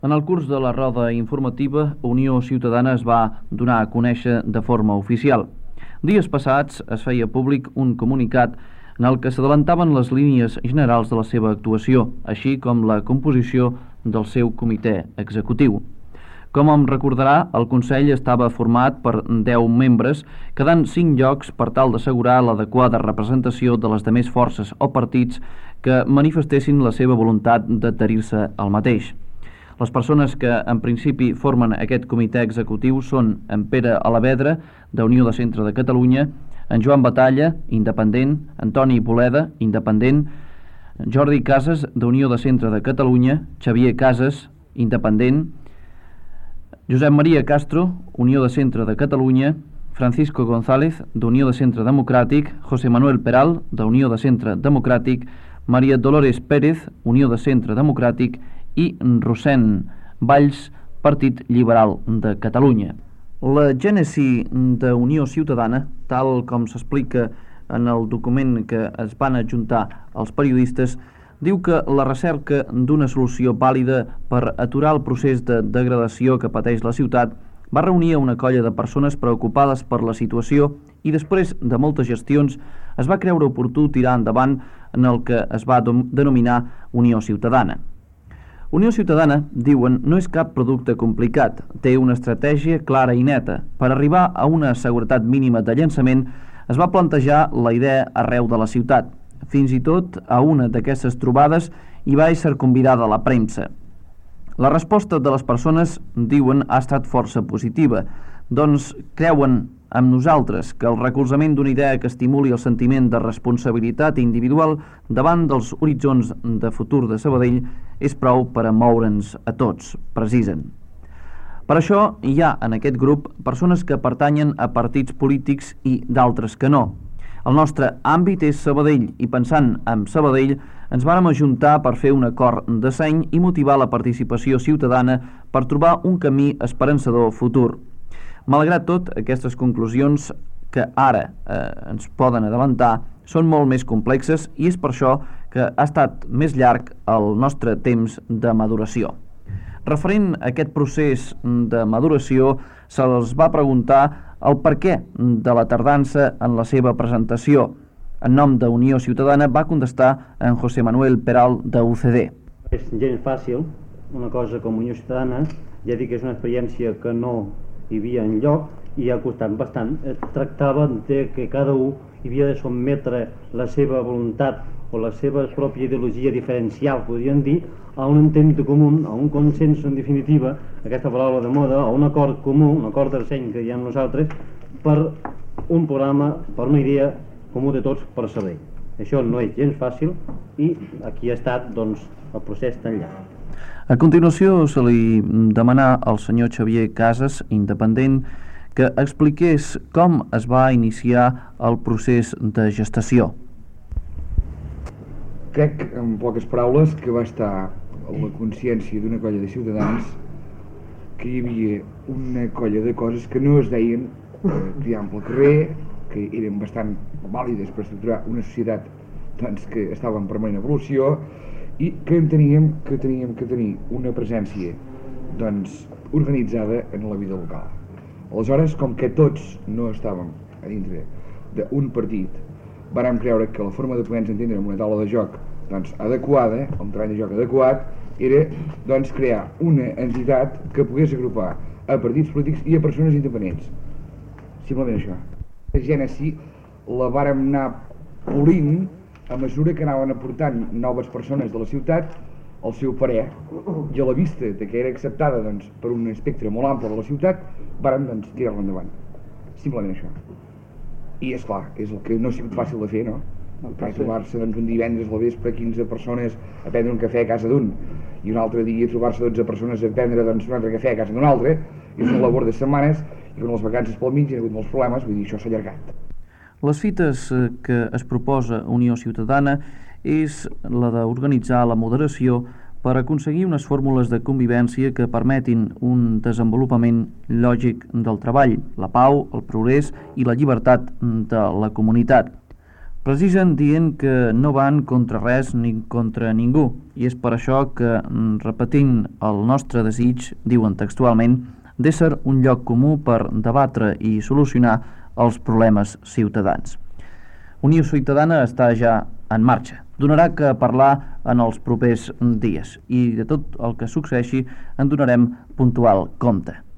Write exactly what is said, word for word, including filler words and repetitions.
En el curs de la roda informativa, Unió Ciutadana es va donar a conèixer de forma oficial. Dies passats es feia públic un comunicat en el que s'adelantaven les línies generals de la seva actuació, així com la composició del seu comitè executiu. Com em recordarà, el Consell estava format per deu membres, quedant cinc llocs per tal d'assegurar l'adequada representació de les demés forces o partits que manifestessin la seva voluntat d'adherir-se al mateix. Les persones que en principi formen aquest comitè executiu són en Pere Alavedra, d'Unió de Centre de Catalunya, en Joan Batalla, independent, Antoni Boleda, independent, Jordi Casas, d'Unió de Centre de Catalunya, Xavier Casas, independent, Josep Maria Castro, Unió de Centre de Catalunya, Francisco González, d'Unió de Centre Democràtic, José Manuel Peral, d'Unió de Centre Democràtic, Maria Dolores Pérez, Unió de Centre Democràtic, i Rossèn Valls, Partit Liberal de Catalunya. La gènesi d'Unió Ciutadana, tal com s'explica en el document que es van adjuntar als periodistes, diu que la recerca d'una solució vàlida per aturar el procés de degradació que pateix la ciutat va reunir a una colla de persones preocupades per la situació i després de moltes gestions es va creure oportú tirar endavant en el que es va denominar Unió Ciutadana. Unió Ciutadana, diuen, no és cap producte complicat, té una estratègia clara i neta. Per arribar a una seguretat mínima de llançament es va plantejar la idea arreu de la ciutat. Fins i tot a una d'aquestes trobades hi va ésser convidada la premsa. La resposta de les persones, diuen, ha estat força positiva, doncs creuen amb nosaltres que el recolzament d'una idea que estimuli el sentiment de responsabilitat individual davant dels horitzons de futur de Sabadell és prou per a moure'ns a tots, precisen. Per això hi ha en aquest grup persones que pertanyen a partits polítics i d'altres que no. El nostre àmbit és Sabadell i pensant en Sabadell ens vàrem ajuntar per fer un acord de seny i motivar la participació ciutadana per trobar un camí esperançador futur. Malgrat tot, aquestes conclusions que ara eh, ens poden adelantar són molt més complexes i és per això que ha estat més llarg el nostre temps de maduració. Referent a aquest procés de maduració, se'ls va preguntar el perquè de la tardança en la seva presentació. En nom d'Unió Ciutadana va contestar en José Manuel Peral de U C D. És gens fàcil, una cosa com Unió Ciutadana, ja dic que és una experiència que no hi havia enlloc i ha costat bastant. Es tractava de que cada un havia de sotmetre la seva voluntat o la seva pròpia ideologia diferencial, podríem dir, a un entendre comú, a un consens en definitiva, aquesta paraula de moda, a un acord comú, un acord de seny que hi ha amb nosaltres, per un programa, per una idea comú de tots per saber. Això no és gens fàcil i aquí ha estat doncs, el procés tan llarg. A continuació se li demanà al senyor Xavier Casas, independent, que expliqués com es va iniciar el procés de gestació. Crec, en poques paraules, que va estar a la consciència d'una colla de ciutadans que hi havia una colla de coses que no es deien eh, cridant pel carrer, que eren bastant vàlides per estructurar una societat doncs, que estava en permanent evolució i que teníem que teníem que tenir una presència doncs, organitzada en la vida local. Aleshores, com que tots no estàvem a dintre d'un partit, vàrem creure que la forma de poder-nos entendre amb una taula de joc doncs, adequada, un terreny de joc adequat, era doncs, crear una entitat que pogués agrupar a partits polítics i a persones independents. Simplement això. La gènesi la vàrem anar polint a mesura que anaven aportant noves persones de la ciutat el seu parer i a la vista de que era acceptada doncs, per un espectre molt ample de la ciutat, vàrem doncs, tirar-la endavant. Simplement això. I és clar, és el que no ha sigut fàcil de fer, no? Vaig trobar-se doncs, un divendres al vespre quinze persones a prendre un cafè a casa d'un i un altre dia trobar-se dotze persones a prendre doncs, un altre cafè a casa d'un altre. És una labor de setmanes i quan les vacances pel mig hi ha hagut molts problemes, vull dir, això s'ha allargat. Les fites que es proposa Unió Ciutadana és la d'organitzar la moderació per aconseguir unes fórmules de convivència que permetin un desenvolupament lògic del treball, la pau, el progrés i la llibertat de la comunitat. Precisen dient que no van contra res ni contra ningú, i és per això que, repetint el nostre desig, diuen textualment, d'ésser un lloc comú per debatre i solucionar els problemes ciutadans. Unió Ciutadana està ja en marxa. Donarà que parlar en els propers dies i de tot el que succeeixi en donarem puntual compte.